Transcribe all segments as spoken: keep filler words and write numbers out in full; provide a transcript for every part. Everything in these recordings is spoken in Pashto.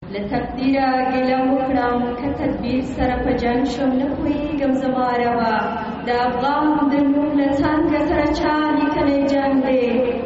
له تقدیره ګیله وکړم که تدبیر سره په جنګ شم نه پوهېږم زما ربه د افغان د نوم له څنګه سره چا لیکلی جنګ دی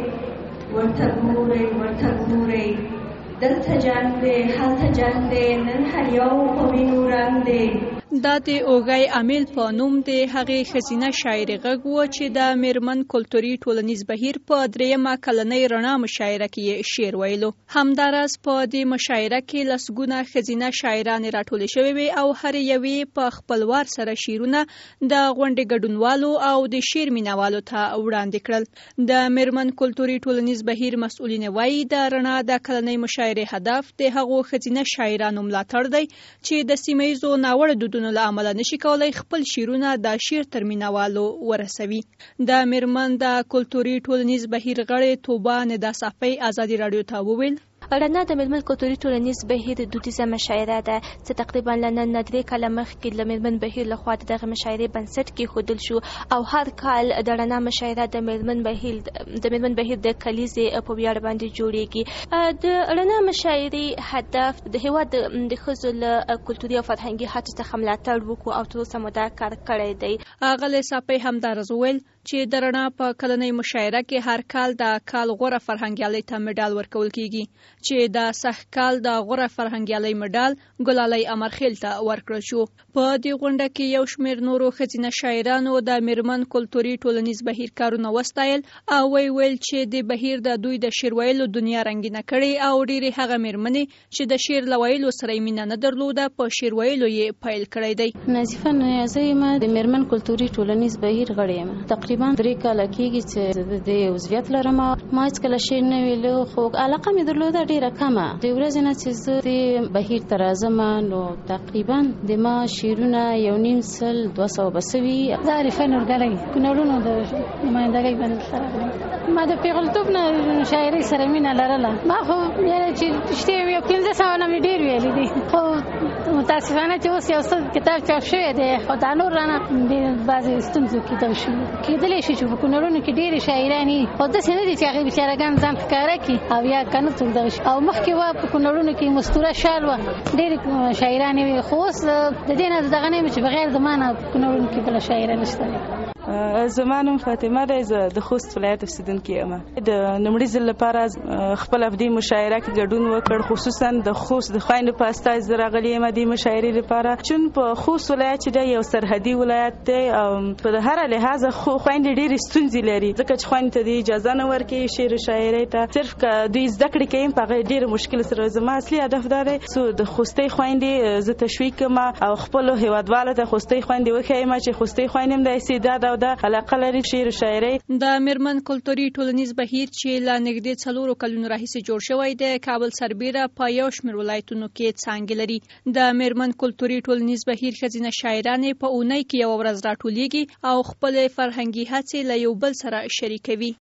ورته ګورئ ورته ګورئ دلته جنګ دی هلته جنګ دی نن هر یو په وینو رنګ دی. دا د اوږی امیل په نوم د هغې ښځینه شاعرې غږ و چې د میرمن کلتوري ټولنیز بهیر په دریمه کلنۍ رڼا مشاعره کې یې شعر ویلو. همداراز په دې مشاعره کې لسګونه ښځینه شاعرانې راټولې شوې وې او هر یوې په خپلوار سره شعرونه د غونډې ګډونوالو او د شعر مینوالو ته وړاندې کړل. د میرمن کلتوري ټولنیز بهیر مسؤلین وایي د رڼا د کلنۍ مشاعرې هدف د هغو ښځینه شاعرانو ملاتړ دی چې د سیمه ییزو ناوړه دودونو له امله نشي کولای خپل شعرونه د شعر تر مینوالو ورسوي. د میرمن د کلتوري ټولنیز بهیر غړې توبه ندا صافی ازادي راډیو ته وویل رڼا د میرمن کلتوري ټولنیز بهیر دودیزه مشاعره ده چې تقریبا له نن نه درې کاله مخکې د میرمن بهیر لخوا د دغه مشاعرې بنسټ کېښودل شو او هر کال د رڼا مشاعره د میرمن بهیر د میرمن بهیر د کلیزې په ویاړ باندې جوړیږي. د رڼا مشاعرې هدف د هېواد د ښځو له کلتوري او فرهنګي هڅو څخه ملاتړ وکړو او تر اوسه مو دا کار کړی دی. اغلې صافی همداراز وویل چې د رڼا په کلنۍ مشاعره کې هر کال د کال غوره فرهنګیالۍ ته مډال ورکول کیږي چې د سږ کال د غوره فرهنګیالۍ مډال ګلالۍ امرخیل ته ورکړل شو. په دې غونډه کې یو شمېر نورو ښځینه شاعرانو د میرمن کلتوري ټولنیز بهیر کارونه وستایل او وی ویل چې د بهیر د دوی د شعر ویلو دنیا رنګینه کړې او ډېرې هغه میرمنې چې د شعر له ویلو سره یې مینه نه درلوده په شعر ویلو یې پیل کړی دی. نظیفه نیازی یم د میرمن کلتوري ټولنیز بهیر غړی یم. تقریبا درې کاله کېږي چې د عضویت لرم. ما هېڅکله شعر نه ویلو خو علاقه مې درلوده ډېره کمه. د ورځې نه چې زه د بهیر ته راځم نو تقریبا د ما شعرونه یو نیم سل دوه سوه به سوي. زه عارفه نورګلۍ کونړونو د نمایندګۍ باندې راغلم. ما د پیغلتوب نه شاعرۍ سره مینه لرله. ما خو یعنې چې رښتیا یو پنځه سوه نه مې ډېر ویلي دي خو متاسفانه چې اوس یو څه کتاب چاپ شوی دی خو دا نور رانه بعضې ستونزو کې دغه شوي کېدلی شي چې په کونړونو کې ډېرې شاعرانې خو داسې نه دي چې هغې بېچارهګان ځان ښکاره کړي او یا که نه څوک دغه شي. او مخکې وه په کونړونو کې مستوره شال وه ډېرې شاعرانې وې خو اوس د دې نه دغه نه یم چې بغیر د ما نه په کونړونو کې بله شاعره نشته دی. زما نوم فاطمه دی. زه د خوست ولایت اوسېدونکې یم. د لومړي ځل لپاره خپل په دې مشاعره کې ګډون وکړ خصوصا د خوست د خویندو په استازي زه راغلې یم دې مشاعرې لپاره. چون په خوست ولایت چې دی یو سرحدي ولایت دی او په هره لحاظه خویندې ډېرې ستونزې لري ځکه چې خویندې ته د اجازه نه ورکوي شعر و شاعرۍ ته. صرف که دوی زده کړې کوي په هغه ډېر مشکل سره. زما اصلي هدف دا دی څو د خوستۍ خویندې زه تشویق کړم او خپلو هېوادوالو ته خوستۍ خویندې وښیم چې خوستۍ خویندې هم د استعداد او د علاقه لري شعر و شاعرۍ. د میرمن کلتوري ټولنیز بهیر چې له نږدې څلورو کلونو راهیسې جوړ شوی دی کابل سربیره په یو شمېر ولایتونو کې څانګې لري. د میرمن کلتوري ټولنیز بهیر ښځینه شاعرانې په اونۍ کې یوه ورځ راټولیږي او خپلې فرهنګي هڅې له یو بل سره شریکوي.